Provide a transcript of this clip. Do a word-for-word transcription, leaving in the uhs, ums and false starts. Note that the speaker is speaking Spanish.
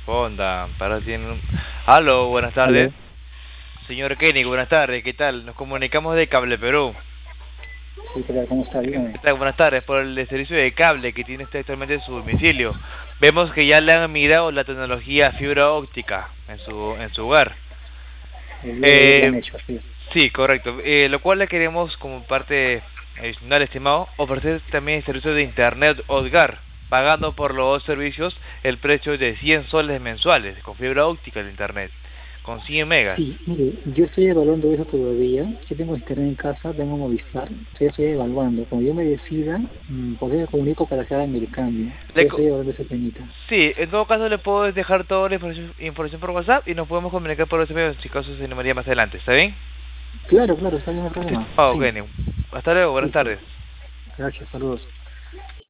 responda. Para tiene un... Aló, buenas tardes. Aló, Señor Kenny, buenas tardes. ¿Qué tal? Nos comunicamos de Cable Perú. sí, ¿qué tal? ¿Cómo está? ¿Qué Dígame. tal? Buenas tardes. Por el servicio de cable que tiene usted actualmente en su domicilio. Vemos que ya le han migrado la tecnología fibra óptica en su en su hogar. El día de ayer lo han Eh, hecho, así es. sí, correcto. Eh, lo cual le queremos como parte adicional, estimado, ofrecer también el servicio de Internet Hogar, pagando por los dos servicios el precio de cien soles mensuales con fibra óptica de Internet, con cien megas. Sí, mire, yo estoy evaluando eso todavía. Yo tengo internet en casa, tengo Movistar. Yo estoy evaluando. Cuando yo me decida, mm, pues yo me comunico para que hagan el cambio. Le Yo co- estoy evaluando ese temita. sí, en todo caso le puedo dejar toda la información, información por WhatsApp y nos podemos comunicar por ese medio si caso se animaría más adelante, ¿está bien? Claro, claro, está bien el Sí, problema. oh, Sí, Kenny. Hasta luego, buenas sí, sí. tardes. Gracias, saludos.